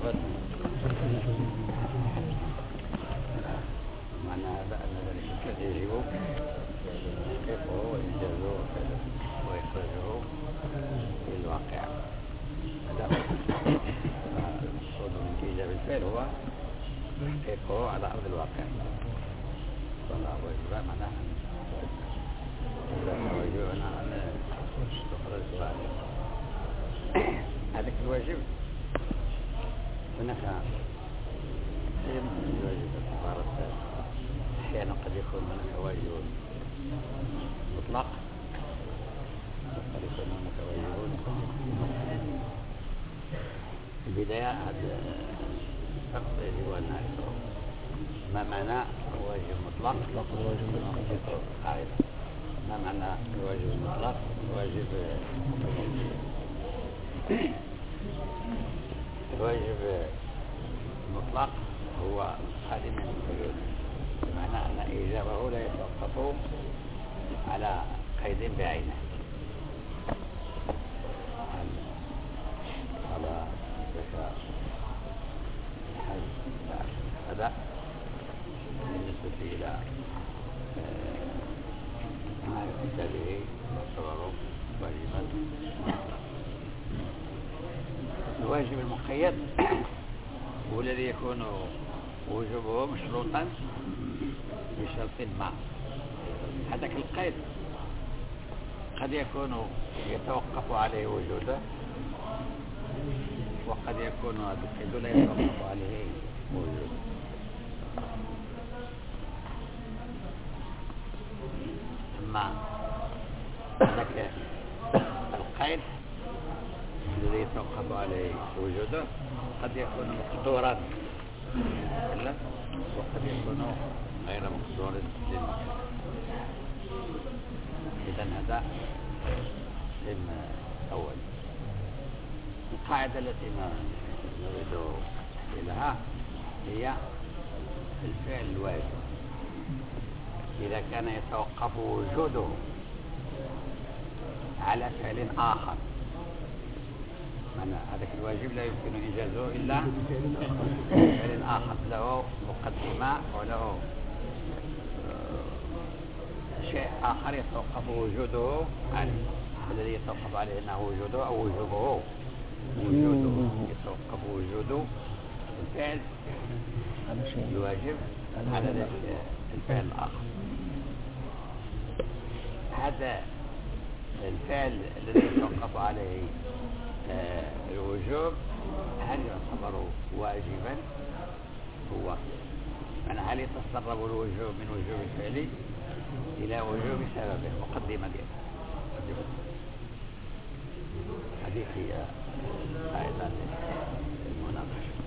معنى هذا أن ذلك يجب تحقيقه وإنجازه وإخراجه للواقع. هذا المقصود من إيجاب الفعل هو تحقيقه على أرض الواقع. والواجب معناه الواجب أن تخرج الواقع. هذا الواجب هناك شيء من الواجب عبارة أحيانا قد يكون هناك واجب مطلق وقد يكون هناك واجب مقيد. في البداية هذا الفرق يجب أن نعرفه. ما معنى واجب مطلق؟ قاعدة. ما معنى الواجب المطلق؟ واجب الواجب المطلق هو خالي من القيود، بمعنى أن إيجابه لا يتوقف على قيد بعينه. على هذا بالنسبة إلى ما يؤتى به يعتبر واجبا. الواجب المقيد هو الذي يكون وجوبه مشروطا بشرط ما. هذاك القيد قد يكون يتوقف عليه وجوده، وقد يكون هذا القيد لا يتوقف عليه وجوده. أما ذاك القيد الذي يتوقف عليه وجوده قد يكون مقدورا وقد يكون غير مقدور للمكان. إذن هذا اسم أول. القاعدة التي نريد لها هي الفعل الواجب إذا كان يتوقف وجوده على فعل آخر. هذا الواجب لا يمكن إنجازه إلا فعل آخر له مقدمة وله شيء آخر يتوقف وجوده عليه. الذي يتوقف عليه أنه وجوده أو وجوبه يتوقف وجوده الفعل الواجب على الفعل الآخر. هذا الفعل الذي يتوقف عليه الوجوب هل يعتبر واجبا؟ هو هل يتسرب الوجوب من وجوب الفعل إلى وجوب سببه مقدمة ديالو؟ هذه هي قاعدة المناقشة.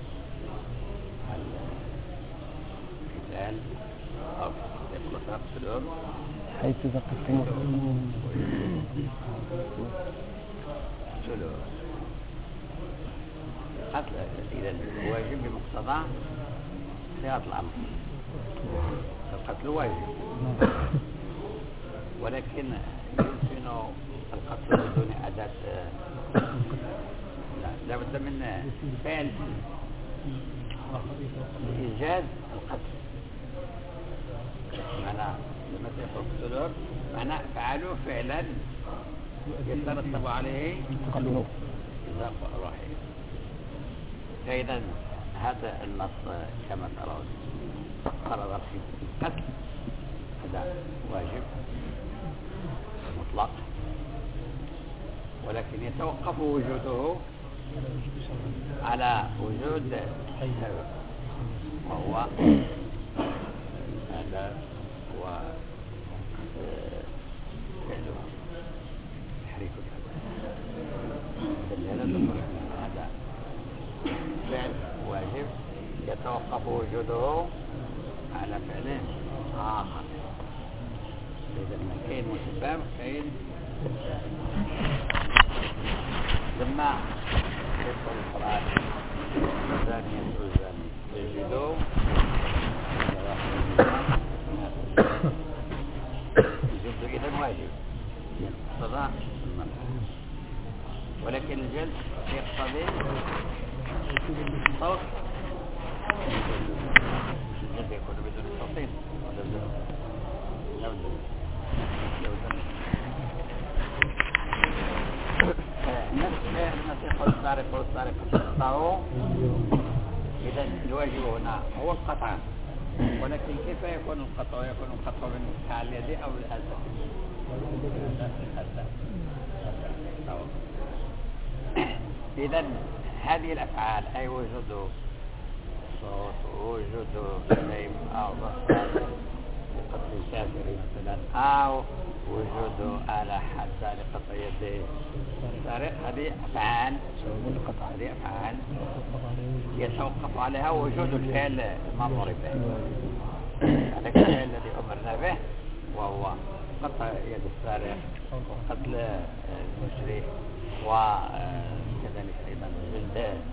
القتال أو يقول تقتلهم حيث ذكرتم قتل. إذا واجب بمقتضى صيغة الأمر. القتل واجب، ولكن يمكن القتل بدون أداة. لا بد من فعل لإيجاد القتل. معنى لما تقتلون معنى فعلوا فعلا يترتب عليه إذا روحي. فإذا هذا النص كما ترون قرر في القتل هذا واجب مطلق، ولكن يتوقف وجوده على وجود سبب، وهو هذا هو تحريك هذا فعل واجب يتوقف وجوده على فعل آخر. إذا ما كاين مسبب كاين لما يدخل القرآن الزانية والزاني يجلدوا الجلد إذن واجب يقتضى المنع، ولكن الجلد يقتضي صوت الجد يكون بدون صوتين ولا بدون نفس يقول السارق والسارق يقطعوا. إذا الواجب هنا هو القطع، ولكن كيف يكون القطع؟ يكون القطع بالنسخة اليدي أو بالأسد. إذا هذه الأفعال أي وجود صوت ووجود كلام أو بصر لقطع الكافر مثلا، أو وجود آلة حادة لقطع يديه السارق، هذه أفعال يتوقف عليها وجود الفعل المأمور به. هذا الفعل الذي أمرنا به وهو قطع يد السارق وقتل المشرك وكذلك أيضا جلد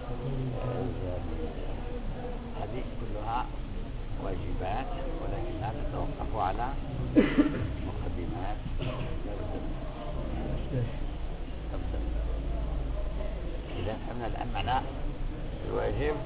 هذه كلها واجبات، ولكنها تتوقف على مقدمات إذا فهمنا الآن معنى الواجب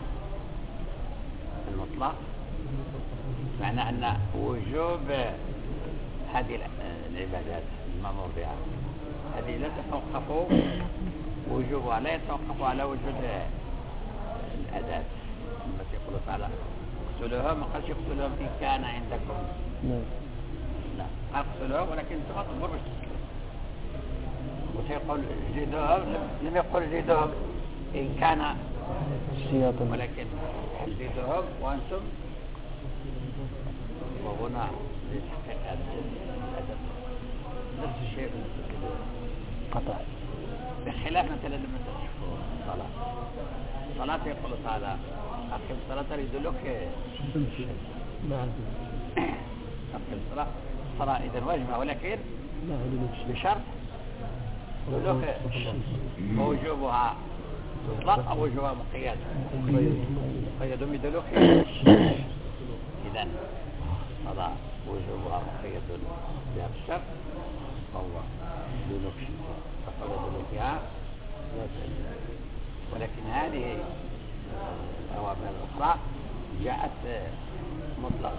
المطلق، معنى أن وجوب هذه العبادات المأمور بها هذه لا تتوقف وجوبها، لا يتوقف على وجود الأداة. التي يقول تعالى اقتلوها، ما قالش اقتلوهم إن كان عندكم، لا قال اقتلوهم ولكن انتم تنظر باش تقتلوا. وسيقول جلدوهم، لم يقل جلدوهم إن كان سياطا، ولكن جلدوهم وأنتم، وهنا لتحقيق الأدب نفس الشيء قطع، بخلاف مثلا لما تشوفوا الصلاة يقول تعالى أقم الصلاة يدلك أقم الصلاة إذا واجبة، ولكن بشرط دلوك ووجوبها مطلق أو وجوبها مقيد بدلوك. إذا الصلاة وجوبها مقيد بهذا الشرط فهو دلوك فقد دلوكها لا تجد، ولكن هذه الأوامر الأخرى جاءت مطلق.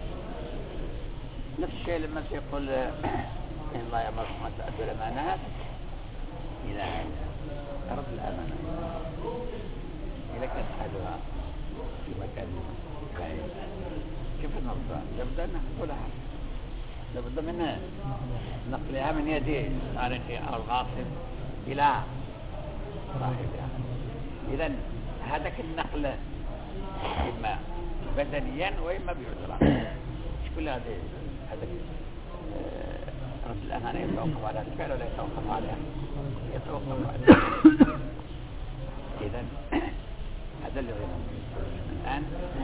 نفس الشيء لما يقول إن الله يأمركم أن تؤدوا الأمانات إلى رب الأمانة، إذا كانت أحدها في مكان بعيد كيف نرضى؟ لابد أن نقولها، لابد من نقلها من يد سارق أو الغاصب إلى صاحبها. إذا هذاك النقل إما بدنيا وإما بعذرا، مش كل هذا رب الأمانة يتوقف على الفعل ولا يتوقف عليها، يتوقف عليها. إذا هذا اللي الآن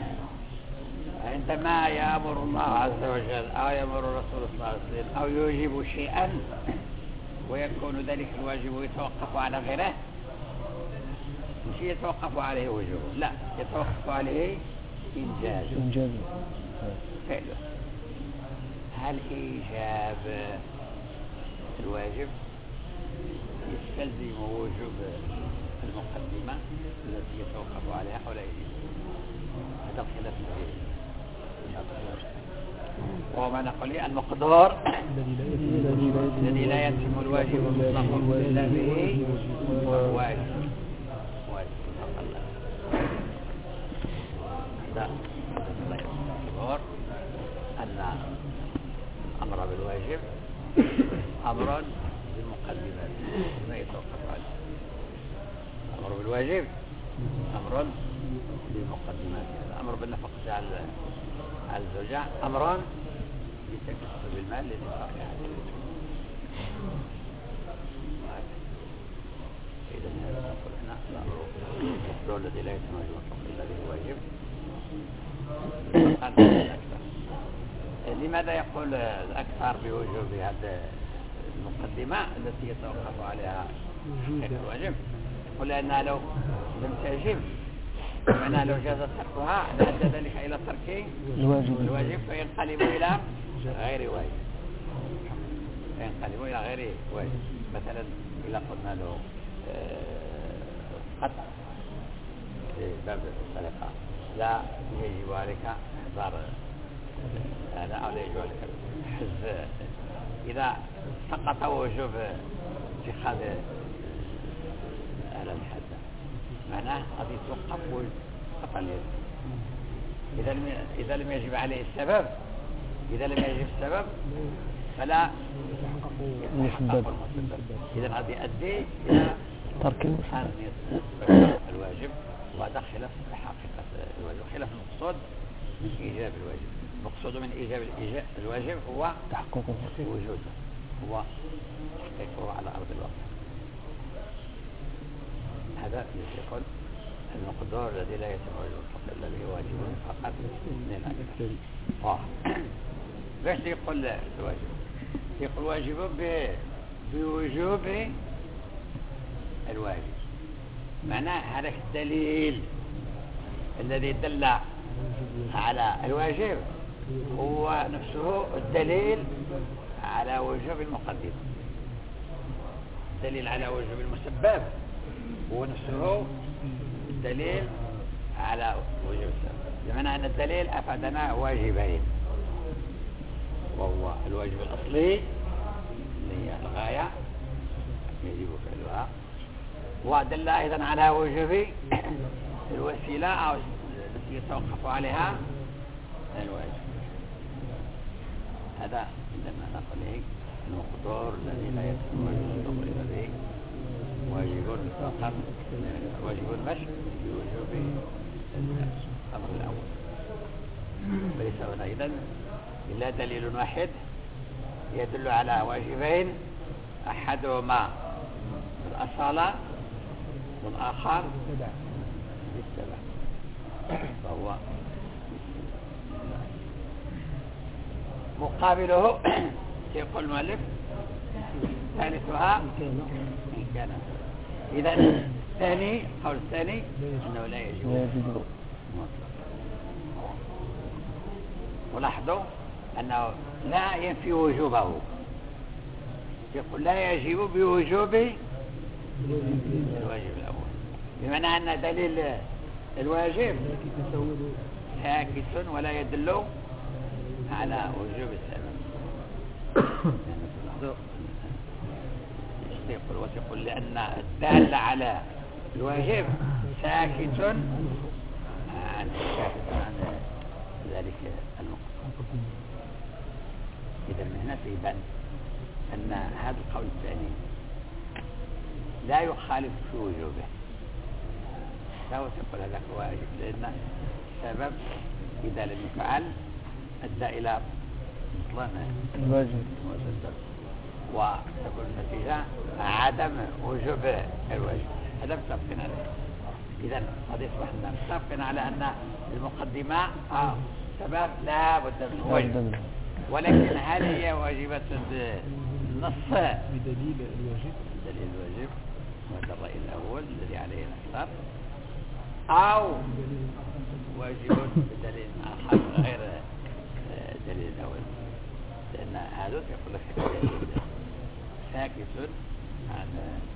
عندما يأمر الله عز وجل أو يأمر الرسول صلى الله عليه وسلم أو يوجب شيئا ويكون ذلك الواجب يتوقف على غيره، مش يتوقف عليه وجوبه، لا يتوقف عليه إنجازه فعله. هل إيجاب الواجب يستلزم وجوب المقدمة التي يتوقف عليها أو لا يجب؟ هذا الخلاف وهو ما نقول المقدار الذي لا يتم الواجب المطلق إلا به هو واجب. أن الأمر بالواجب أمر بالمقدمات لا يتوقف عليه. الأمر بالواجب أمر بالمقدمات، الأمر بالنفقة على الزوجة أمران بتكسب المال للإنفاق عليه. إذا نقول هنا الأمر الذي لا يتم المطلق إلا به واجب. لماذا يقول الأكثر بوجوب هذه المقدمة التي يتوقف عليها الواجب؟ يقول لأنها لو لم تجب معناها لو جاز تركها لأدى ذلك إلى ترك الواجب فينقلب إلى غير واجب، مثلا إذا قلنا له قطع في باب السرقة لا يجب عليك إحضار هذا أو لا يجب عليك الحز إذا سقط وجوب اتخاذ على الحد معناه قد يتوقف قطع اليد إذا لم يجب عليه السبب إذا لم يجب السبب فلا يتحقق المسبب إذا قد يؤدي إلى ترك الواجب وهذا خلاف حقيقة الواجب خلاف المقصود من إيجاب الواجب المقصود من إيجاب الواجب هو تحقق وجوده هو تحقيقه على أرض الواقع هذا يقول المقدور الذي لا يتم وجوده الذي واجب فقط من الأجل باش يقول الواجب يقول واجب بوجوب الواجب معناه هذا الدليل الذي دل على الواجب هو نفسه الدليل على وجوب المقدمة الدليل على وجوب المسبب هو نفسه الدليل على وجوب السبب بمعنى أن الدليل أفادنا واجبين وهو الواجب الأصلي اللي هي الغاية يجب فعلها ودل أيضا على وجوب الوسيلة أو التي يتوقف عليها الواجب هذا عندما نقول هيك المقدور الذي لا يتم وجوده الذي واجب فقط واجب المشي بوجوب الأمر الأول ليس هنا إذن إلا دليل واحد يدل على واجبين أحدهما الأصالة والآخر بالتبع فهو مقابله يقول المؤلف ثالثها إن كان إذا الثاني قول الثاني أنه لا يجب ولاحظوا أنه لا ينفي وجوبه يقول لا يجب بوجوب الواجب الأول بمعنى أن دليل الواجب ساكت ولا يدل على وجوب السبب وتقول لأن الدال على الواجب ساكت عن ذلك المقصود إذا من هنا سيبان أن هذا القول الثاني لا يخالف في وجوبه فهو تقول هذا واجب لأن السبب إذا لم يفعل أدى إلى بطلان الواجب وتكون النتيجة عدم وجوب الواجب هذا متفقين عليه إذا قد يصبح متفقين على أن المقدمة سبب لا بد من واجب ولكن هل هي واجبة النص بدليل الواجب دليل الواجب وهذا الرأي الأول الذي عليه نختار أو واجب بدليل آخر غير دليل الأول لأن هذا يقول لك ساكت عن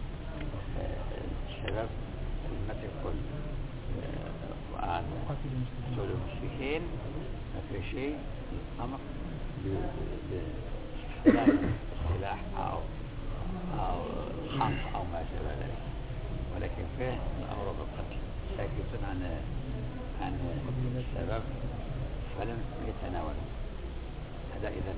الشباب المتى يقول عن سول المشركين ما في شيء الأمر بالسلاح أو الخنق أو ما شابه ذلك ولكن فيه الأمر بالقتل ساكت عن السبب فلم يتناول هذا إذا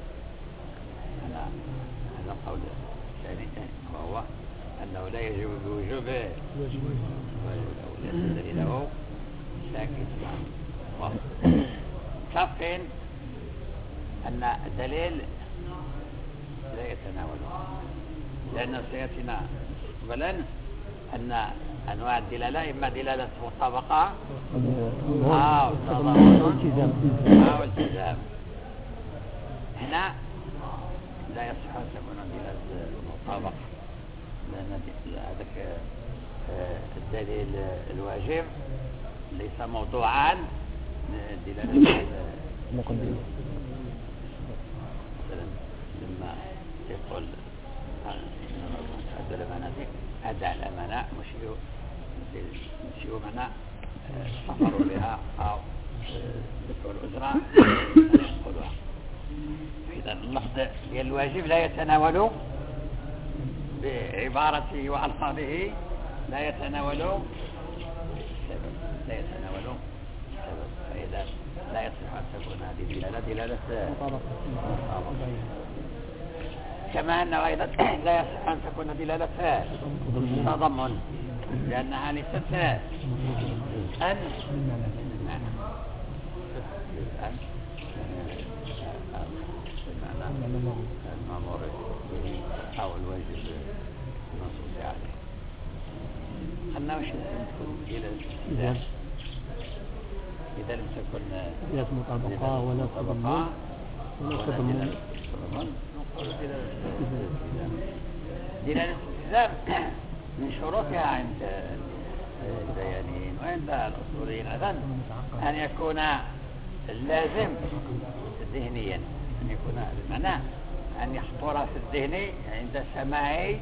هذا القول الثاني وهو أنه لا يجب بوجوب واجب الأول دليله ساكت عنه متفقين أن الدليل لا يتناوله لأنه سيأتينا أولا أن أنواع الدلالة إما دلالة مطابقة أو تضامن أو التزام هنا لا يصح أن تكون دلالة مطابقة لأن هذاك الدليل الواجب ليس موضوعا دلالة مقدمة مثلا لما يقول أدى الأمانة أدى الأمانة مشيو معنا السفر بها أو دفع الأجرة ينقلها. إذا اللفظ ديال الواجب لا يتناول بعبارته وألفاظه، لا يتناول السبب، لا يتناول السبب، فإذا لا يصح أن تكون هذه دلالة مطابقة. كما أنه أيضا لا يصح أن تكون دلالة تضمن، لأنها ليست جزءا من معنى، المأمور به أو الواجب المنصوص عليه. أنه وش لازم تكون إلى إذا لم تكن مطابقة ولا تضمن ولا تضمن نقول دلالة الالتزام من شروطها عند البيانيين وعند الأصوليين أيضا أن يكون اللازم ذهنيا، أن يكون بمعنى أن يخطر في الذهن عند سماعه،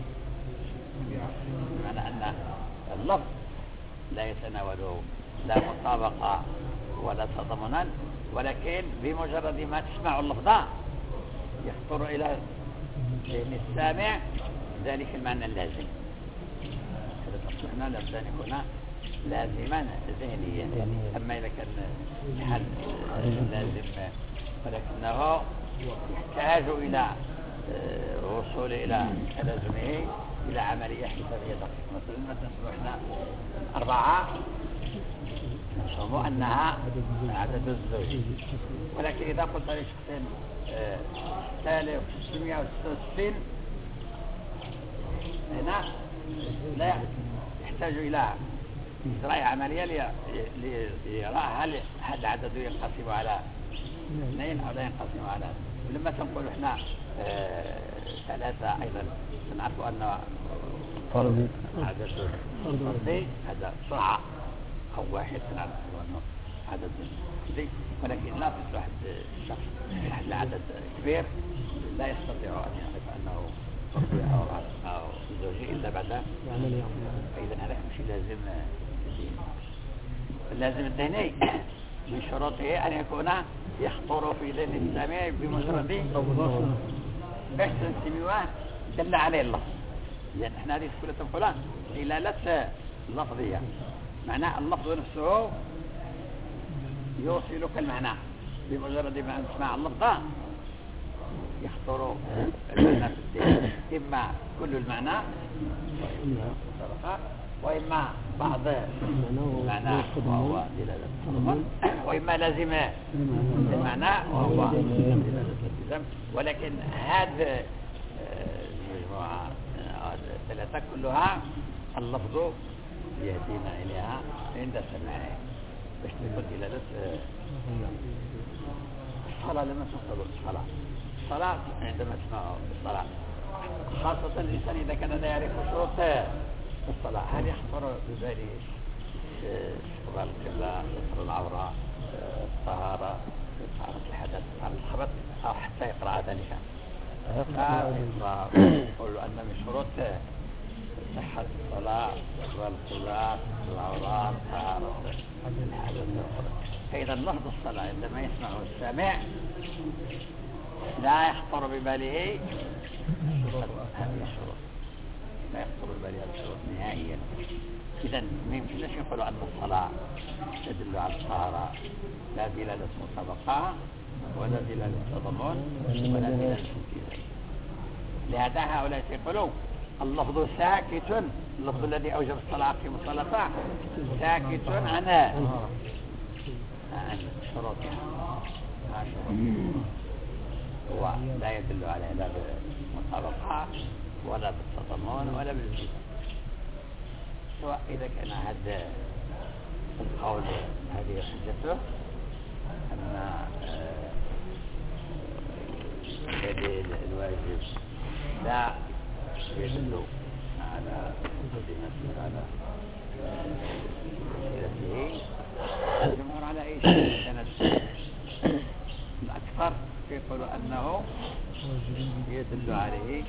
بمعنى أن اللفظ لا يتناول لا مطابقة ولا تضمنا، ولكن بمجرد ما تسمع اللفظ يخطر إلى ذهن السامع ذلك المعنى اللازم. هذا تصلحنا لابد أن يكون لازما ذهنيا. أما إذا كان حل لازم ولكنه يحتاج إلى الوصول إلى تلازمه إلى عملية حسابية دقيقة. مثلا نحن 4 نفهم أنها عدد الزوج، ولكن إذا قلت لشخص 3666 هنا لا يحتاج إلى إجراء عملية ليرى هل العدد ينقسم على 2 أو لا ينقسم على. ولما تنقل احنا 3 أيضا نعرف أن عدد فردي هذا سرعة أو واحد نعرف أنه عدد فردي، ولكن لا تصبح الشخص العدد كبير لا يستطيع أن يعرف أنه فردي أو زوجي إلا بعد عملية. فإذا هذا مش لازم الذهني من شروطه أن يكون يخطر في ذهن السامع بمجرد باش تنسميوه دل عليه اللفظ، لأن احنا هذه كلها تنقلها دلالة لفظية، معنى اللفظ نفسه يوصلك المعنى بمجرد ما تسمع اللفظ يخطر المعنى في الذهن، إما كل المعنى وإما بعض المعنى وهو دلالة التضمن، وإما لازم المعنى وهو دلالة الالتزام. ولكن هذه المجموعة الثلاثة كلها اللفظ يهدينا إليها عند سماعه باش تكون دلالة الصلاة. لما تنقل الصلاة عندما تسمع الصلاة، خاصة الإنسان إذا كان لا يعرف شروط الصلاة، هل يخطر بباله استقبال القبلة، ستر العورة، الطهارة، طهارة الحدث، طهارة الخبث، أو حتى يقرأ ذلك؟ يقول أن من شروط صحة الصلاة استقبال القبلة، ستر العورة، طهارة الحدث. فإذا لفظ الصلاة عندما يسمعه السامع لا يخطر بباله هذه الشروط، لا يخطر بباله هذه الشروط نهائيا. إذا ما يمكنش نقول أن الصلاة تدل على الطهارة، لا دلالة مطابقة ولا دلالة تضمن ولا دلالة امتثال. لهذا هؤلاء يقولون اللفظ ساكت، اللفظ الذي أوجب الصلاة في مصطلحه ساكت عن شروطها، هو لا يدل على لا بالمطابقة ولا بالتضمن ولا بالامتثال. سواء إذا كان هذا القول هذه حجته أن دليل الواجب لا يدل على مقدمته على وسيلته، الجمهور على أي شيء كانت الأكثر يقول أنه يدل عليه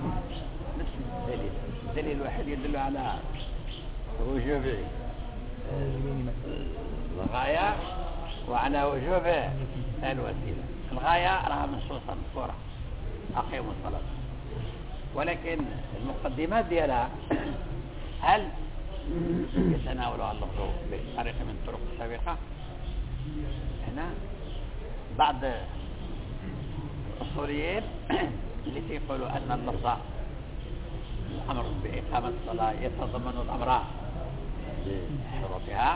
نفس الدليل. الدليل الواحد يدل على وجوب الغاية وعلى وجوب الوسيلة. الغاية راها منصوصة مذكورة أقيموا الصلاة، ولكن المقدمات ديالها هل يتناولها اللفظ بطريقة من الطرق السابقة؟ هنا بعض الأصوليين اللي يقولوا أن اللفظ الأمر بإقامة الصلاة يتضمن الأمر بشروطها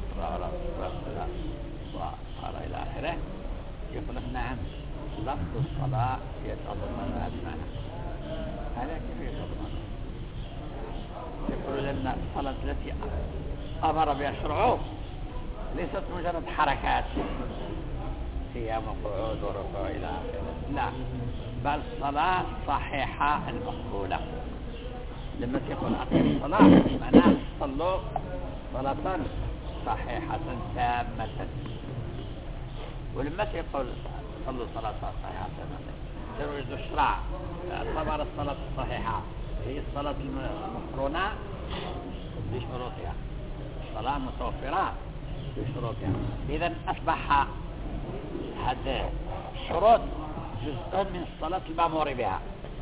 وقال إلى آخره، يقول لك نعم لفظ الصلاة يتضمن هذا المعنى. هذا كيف يتضمن؟ يقول لأن الصلاة التي أمر بها الشرع ليست مجرد حركات قيام وقعود وركوع إلى آخره، لا، بل صلاة صحيحة المقبولة. لما يقول أقيم الصلاة معناه صلوا صلاة صحيحة تامة، ولما يقول صلوا صلاة صحيحة تامة يريد الشرع اعتبر الصلاة الصحيحة هي الصلاة المقرونة بشروطها، الصلاة متوفرة بشروطها. إذا أصبح هذا الشروط جزء من الصلاة المأمور بها.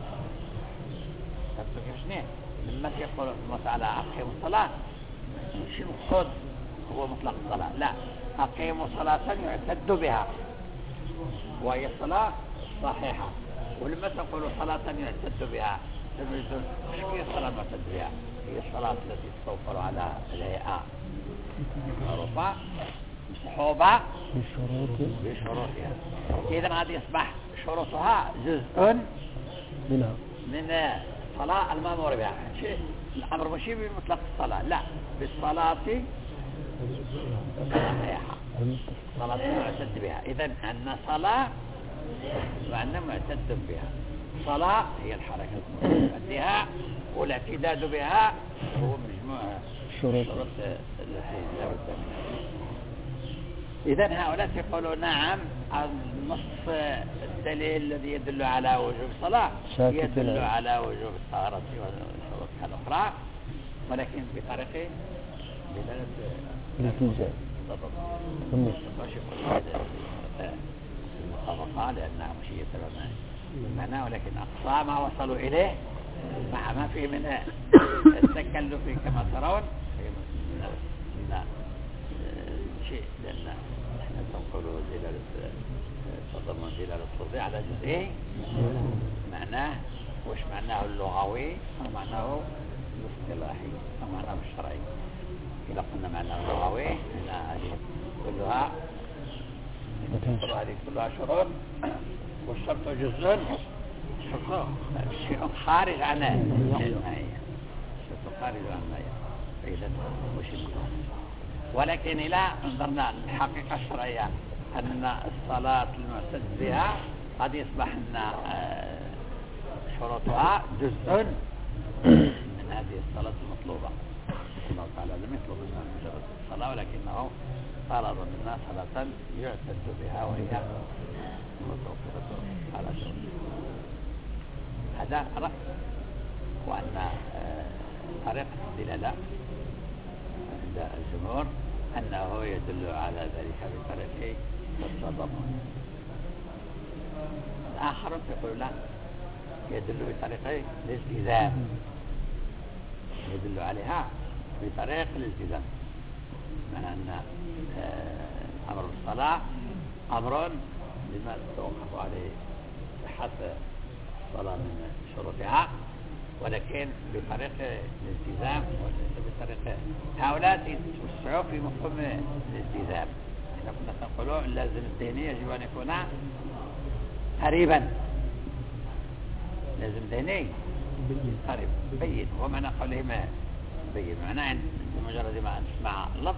شنو لما يقول الله تعالى أقيموا الصلاة شنو المقصود هو مطلق الصلاة؟ لا، أقيموا صلاة يعتد بها وهي الصلاة صحيحة. ولما تقول صلاة يعتد بها شو هي الصلاة المعتد بها؟ هي الصلاة التي تتوفر على الهيئة معروفة مصحوبة بشروطها. إذا هذه يصبح شروطها جزء من الصلاة المأمور بها. الأمر مش بمطلق الصلاة، لا، بالصلاة صحيحة، صلاة معتد بها. إذا أن صلاة وأن معتد بها. صلاة هي الحركة المؤديها والاعتداد بها هو مجموع الشروط التي لا بد منها. إذا هؤلاء يقولون نعم النص الدليل الذي يدل على وجوب الصلاة يدل على وجوب الطهارة وشروطها الأخرى، ولكن بطريقة دلالة الالتزام المطابقة، لأنها مش يتبع معناه، ولكن أقصى ما وصلوا إليه مع ما فيه من التكلف كما ترون من شيء، لأن احنا نقولوا دلالة تضمن دلالة التوضيح على جزئين، معناه وش معناه اللغوي أو معناه الاصطلاحي أو معناه الشرعي. إذا قلنا معناه اللغوي هنا هذه كلها شروط، والشرط جزء شيء خارج عن الماهية، شيء خارج عن الماهية. فإذا مش ولكن إذا نظرنا الحقيقة الشرعية أن الصلاة المعتد بها قد يصبح أن شروطها جزء من هذه الصلاة المطلوبة. الله تعالى لم يطلب منا مجرد الصلاة، ولكنه طلب منا صلاة يعتد بها وهي متوفرة على شروطها. هذا رأي، وأن طريقة الدلالة عند الجمهور أنه يدل على ذلك بطريقة التضمن. الآخر يقول لا، يدل بطريقة الالتزام، يدل عليها بطريقة الالتزام، معنى أن أمر الصلاة أمر لما توقف عليه صحة الصلاة من شروطها، ولكن بطريقة الالتزام وليس بطريقة. هؤلاء يتوسعوا في مفهوم الالتزام. احنا كنا نقولوا اللازم الذهني يجب أن يكون قريبا، لازم ذهني قريب بين. ومعنى قوله ما بين معناه مجرد ما أن تسمع اللفظ.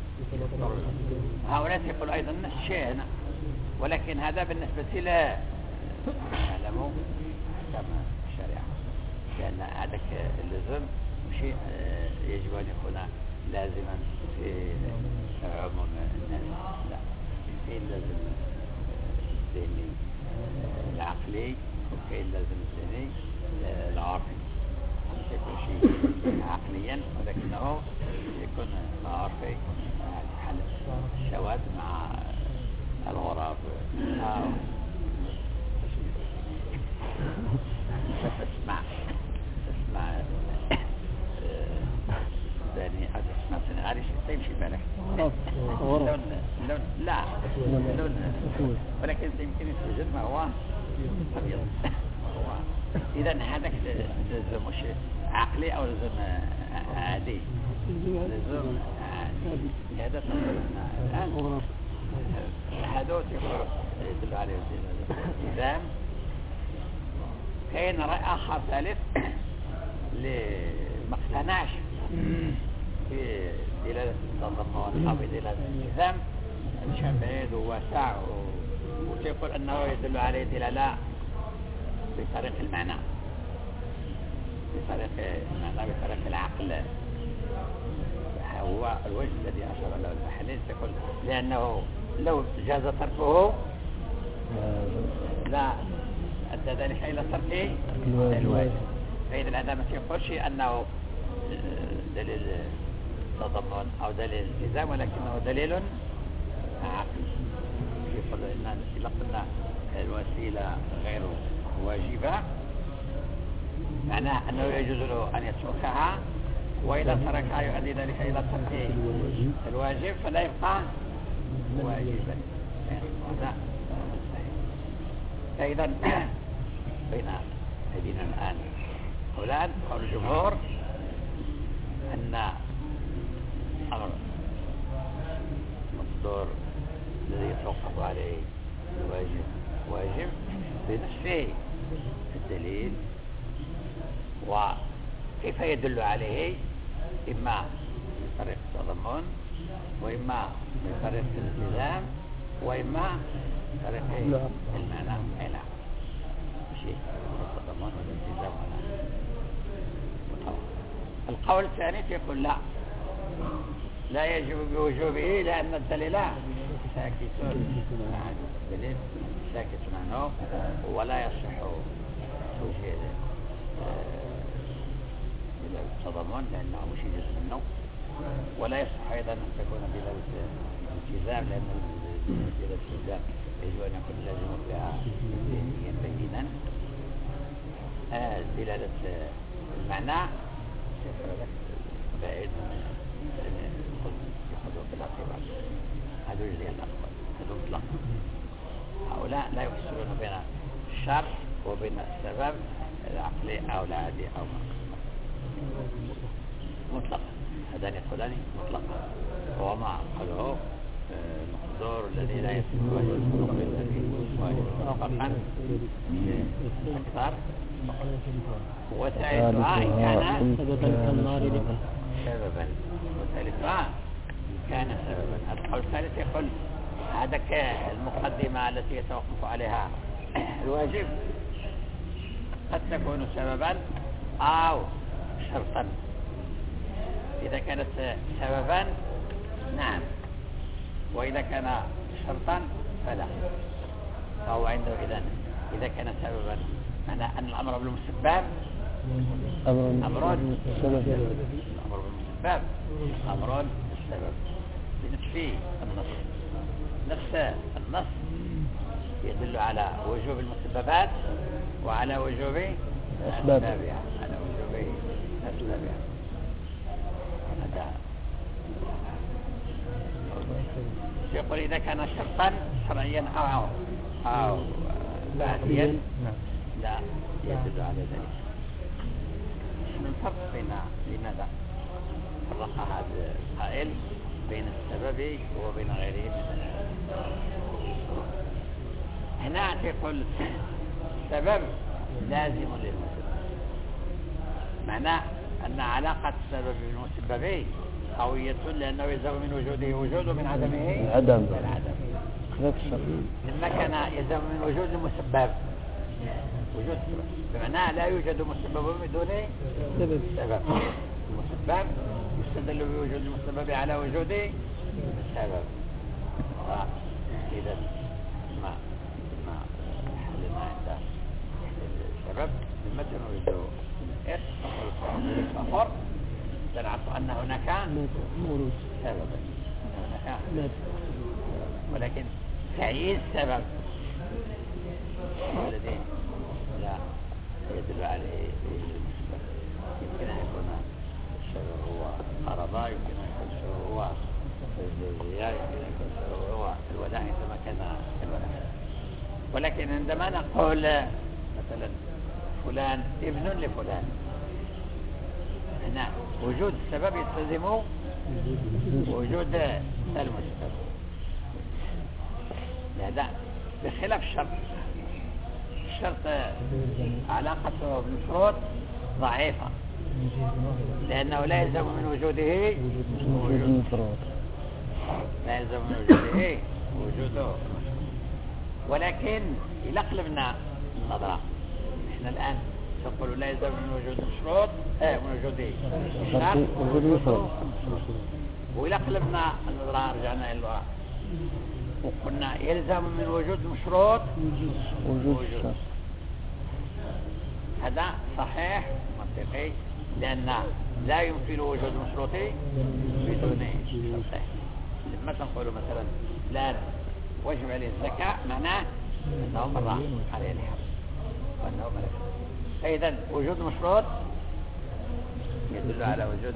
هؤلاء يقولوا أيضا نفس الشيء هنا، ولكن هذا بالنسبة لا يعلموا كما الشريعة، لأن هذاك اللزم شيء يجب أن يكون لازما في عموم الناس، لا، في اللازم الذهني العقلي وفي اللازم الذهني العرفي. يكون شيء عقليا ولكنه يكون عرفي حل السواد مع الغراب تسمع يعني تسمع سنغالي تمشي بالك لون لا لون ولكن يمكن يتوجد ما هو أبيض. إذا هذاك لزوم مش عقلي أو لزوم عادي لزوم عادي هذا الآن هذا يدل عليه الالتزام. كاين رأي آخر ثالث ما اقتنعش في دلالة التضمن أو بدلالة الالتزام مشان بعيد وواسع وتقول أنه يدل عليه دلالة بطريق المعنى بطريق العقل. هو الوجه الذي أشار له المحلل تقول لأنه لو جاز تركه لا أدى ذلك إلى ترك الواجب. فإذا هذا ما يقولش أنه دليل تضمن أو دليل التزام ولكنه دليل عقلي. يقول إذا قلنا الوسيلة غير واجبة معناه أنه يجوز له أن يتركها وإذا تركها يؤدي ذلك إلى ترك الواجب فلا يبقى واجبا. هذا فإذا بين أيدينا الآن قولان. قول الجمهور أن أمر مصدر الذي يتوقف عليه الواجب واجب بنفسه الدليل وكيف يدل عليه إما بطريق التضمن وإما بطريق الالتزام وإما بطريق المعنى. أي نعم شيء التضمن والالتزام ولا. القول الثاني يقول لا يجب بوجوبه لأن الدليل ساكتون دليل ساكت عنه ولا يصح توجيه إلى التضمن لأنه مش جزء منه ولا يصح أيضا أن تكون دلالة الالتزام لأن دلالة الالتزام يجب أن يكون لازم بها بينا. دلالة المعنى بعيد يأخذوا بالاعتبار. هذا وجه الأقوال هذا مطلق. هؤلاء لا يفصلون بين الشرط وبين السبب العقلي أو العادي أو مطلق. هذان يقولان مطلق وما قاله المقدور الذي لا يتم واجب مطلقا أكثر. وثالثها إن كان سببا وثالثها إن كان سببا. القول الثالث يقول هذا المقدمة التي يتوقف عليها الواجب قد تكون سببا أو شرطا. إذا كانت سببا نعم وإذا كان شرطا فلا. فهو عنده إذا كان سببا معنى أن الأمر بالمسبب أمر بالسبب أمر بالسبب بنفسه النص. نفس النص يدل على وجوب المسببات وعلى وجوب أسبابها هذا يقول إذا كان شرطا شرعيا أو بعديا لا يدل على ذلك. من الفرق بين لماذا فرق هذا القائل بين السبب وبين غيره من هنا تقول السبب لازم للمسبب معناه أن علاقة السبب بالمسبب قوية لأنه يلزم من وجوده وجود ومن عدمه عدم. لما كان يلزم من وجود المسبب وجود بمعنى لا يوجد مسبب بدون سبب. المسبب يستدل بوجود المسبب على وجود السبب. إذا ما حلنا عند السبب لما نريد إيش آخر استنعت أن هناك مورود سببا، أن هناك مات ولكن تعيين سبب الذي لا يدل عليه المسبب. يمكن أن يكون السبب هو قرضاء، يمكن أن يكون السبب هو الزوجية، يمكن أن يكون السبب هو الولاء عندما كان الولاء. ولكن عندما نقول مثلا فلان ابن لفلان، هنا وجود السبب يستلزم وجود المسبب، هذا بخلاف الشرط. الشرط علاقته بالمشروط ضعيفة، لأنه لا يلزم من وجوده وجود، لا يلزم من وجوده وجوده. ولكن إذا قلبنا النظرة، إحنا الآن نقول لا يلزم من وجود المشروط من وجوده الشرط، وإذا قلبنا النظرة رجعنا إلى اللغة وقلنا يلزم من وجود المشروط وجود. هذا صحيح منطقي، لأن لا يمكن وجود المشروط بدون شرطه. لما تنقل مثلا فلان وجب عليه الزكاة، معناه أنه مر عليه الحول وأنه ملك. فإذا وجود المشروط يدل على وجود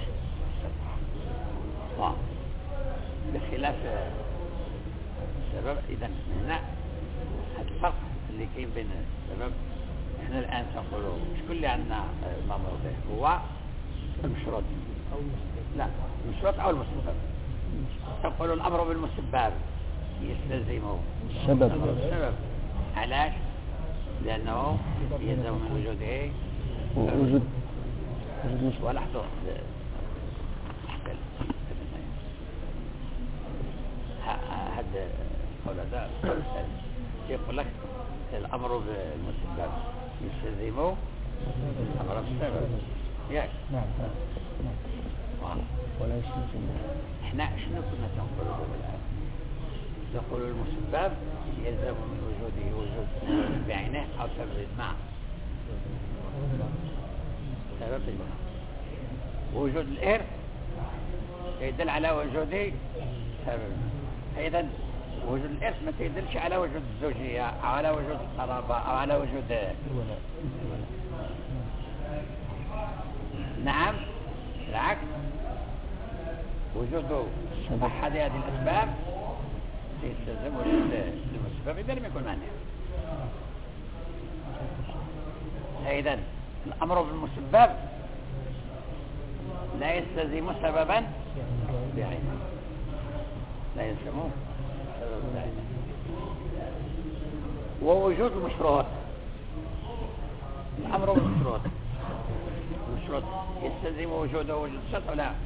الشرط بخلاف السبب. إذا هنا هذا الفرق اللي كاين بين السبب. احنا الآن تنقلوا شكون اللي عندنا المأمور به؟ هو المشروط، لا المشروط أو المسبب. تنقلوا الأمر بالمسبب يستلزمه السبب. علاش؟ لأنه يلزم من وجوده وجود. ولاحظوا هذا القول هذا يقول لك الأمر بالمسبب يستلزمه الأمر بالسبب. ياك؟ نعم. ولا يستلزمه. احنا شنو كنا تنقولوا الآن؟ نقول المسبب يلزم من وجوده وجود بعينه أو سبب ما. سبب ما وجود الإرث يدل على وجود سبب. فإذا وجود الإرث ما يدلش على وجود الزوجية أو على وجود القرابة أو على وجود الولاء. نعم، بالعكس وجود أحد هذه الأسباب يستلزم وجود المسبب إذا لم يكن مانع. فإذا الأمر بالمسبب لا يستلزم سببا بعينه، لا يلزم سببا بعينه. ووجود المشروط، الأمر بالمشروط، المشروط يستلزم وجوده وجود الشرط ولا لا؟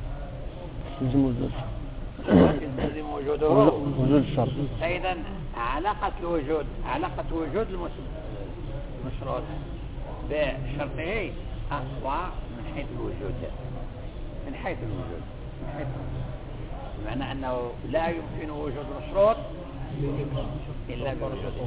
يستلزم وجوده وجود الشرط. فإذا علاقة وجود المشروط بشرطه أقوى من حيث الوجود، بمعنى أنه لا يمكن وجود المشروط إلا بوجوده.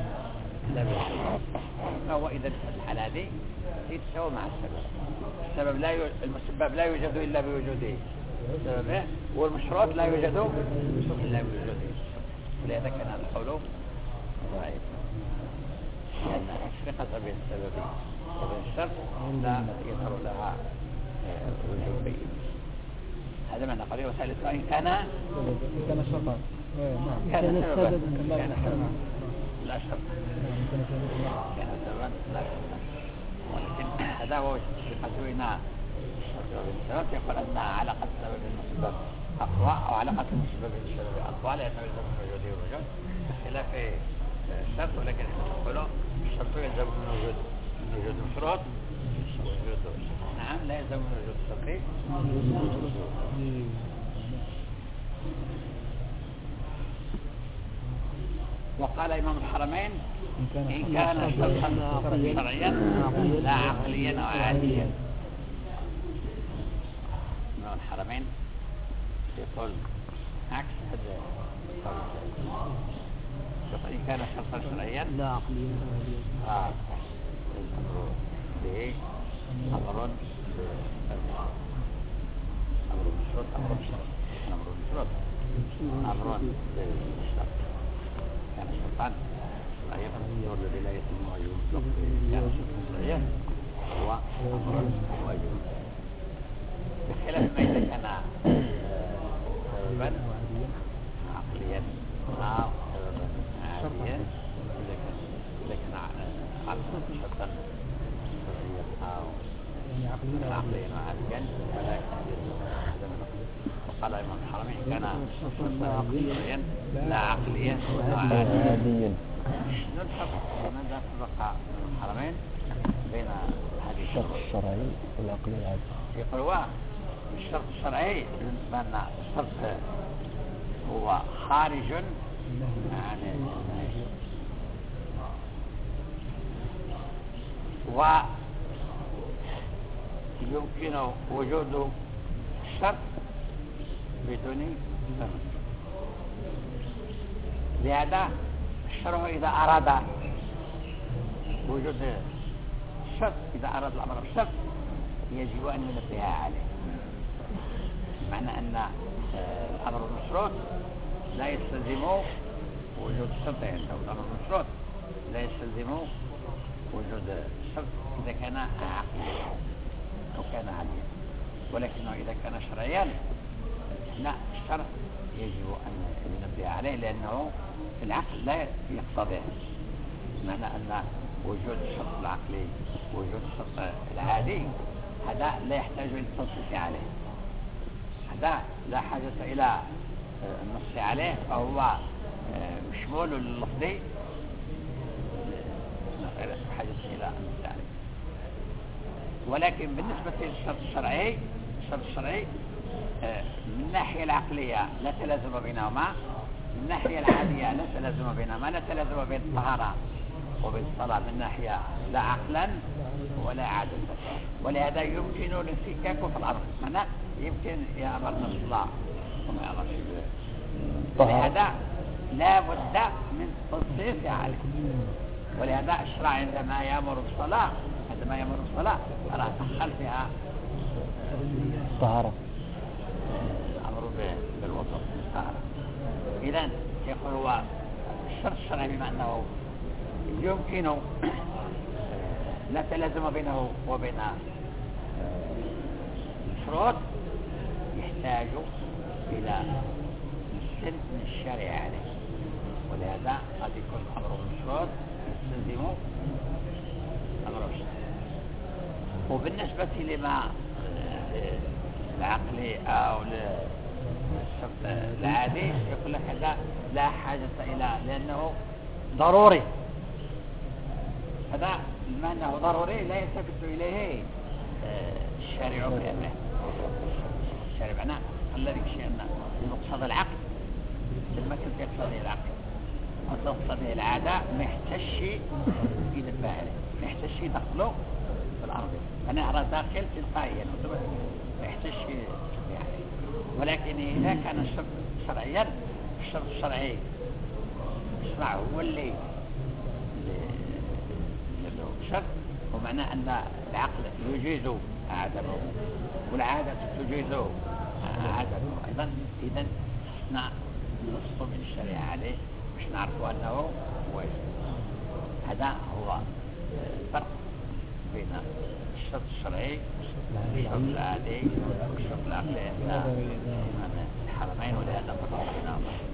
فهو إذا الحالة هذه يتساوى مع السبب. المسبب لا يوجد إلا بوجوده سببه، والمشروط لا يوجد إلا بوجوده. ولهذا كان هذا القول ضعيف، لأن التفرقة بين السبب وبين الشرط لا يظهر لها وجود بين. هذا معنى قوله وثالثا إن كان شرطا كان سببا لا شرط، كان سببا لا شرط. ولكن هذا هو التفرقة بين السبب. يقول أن علاقة السبب بالمسبب أقوى، أو علاقة المسبب بالسبب أقوى، لأنه يلزم من وجوده وجود بخلاف الشرط. ولكن نقول الشرط يلزم من وجود المشروط وجود. نعم، لا يلزم من وجود الشرط. وقال إمام الحرمين إن كان شرطا شرعيا لا عقليا أو عاديا. إمام الحرمين يقول عكس هذا القول. إن كان شرطا شرعيا لا عقليا أو عاديا. الأمر به أمر أمر بالشرط كان شرطا أيضا يقول الولاية المواجهة كان شرطا هو أمر واجب بخلاف ما إذا كان سببا عقليا أو سببا عاديا إذا كان شرطا شرعيا أو عقليا وعاديا فلا يحتاج وقال إمام الحرمين كان شرعيا لا عقليا ولا عاديا. شنو الفرق لماذا فرق الحرمين بين هذه الشرط الشرعي والعقلي العادي؟ يقول هو الشرط الشرعي بالنسبة لنا الشرط هو خارج عن النهي ويمكن وجود الشرط بدون سبب. لهذا الشرع إذا أراد وجود الشرط إذا أراد الأمر بالشرط يجب أن ينبه عليه. معنى أن الأمر المشروط لا يستلزم وجود الشرط عنده. الأمر المشروط لا يستلزم وجود الشرط إذا كان عقليا أو كان عاديا، ولكنه إذا كان شرعيا لا الشرع يجب أن ينبه عليه لأنه العقل لا يقتضيه. معنى أن وجود الشرط العقلي وجود الشرط العادي هذا لا يحتاج إلى التنصيص عليه، هذا لا حاجة إلى النص عليه فهو مشمول لللفظي غير حاجة إلى النص عليه. ولكن بالنسبة للشرط الشرعي الشرط الشرعي من الناحية العقلية لا تلازم بينهما، من الناحية العادية لا تلازم بينهما، لا تلازم بين الطهارة وبين الصلاة من ناحية لا عقلا ولا عادة، ولهذا يمكن الانفكاك في الأمر. معناه يمكن يأمرنا بالصلاة وما يأمرش ولهذا لا بد من تنصيص عليه. ولهذا الشرع عندما يأمر بالصلاة راه دخل فيها الطهارة الأمر بالوضوء الطهارة. إذن يقول هو الشرط الشرعي بما أنه يمكن لا تلازم بينه وبين الشروط يحتاج إلى نص من الشرع عليه، ولهذا قد يكون الأمر بالشروط يستلزم الأمر بالشروط. وبالنسبة لما العقلي أو الشرط العادي يقول لك هذا لا حاجة إلى لأنه ضروري. هذا بما أنه ضروري لا يلتفت إليه الشارع بأمره. الشارع معناه الذي شيئا بمقتضى العقل لما كنت يقتضي العقل وتقتضي العادة ما يحتاجش ينبه عليه، ما يحتاجش يدخله في الأرض. أنا أرى داخل تلقائيا ما يحتاجش ينبه عليه. ولكن إذا كان الشرط شرعيا الشرط الشرعي الشرع هو اللي شرط، ومعنى أن العقل يجيز عدمه والعادة تجيز عدمه أيضا. إذن نص من الشريعة عليه باش نعرفوا أنه واجب. هذا هو الفرق بين الشرط الشرعي والشرط العادي والشرط العقلي عند الحرمين، ولهذا فرق بينهما.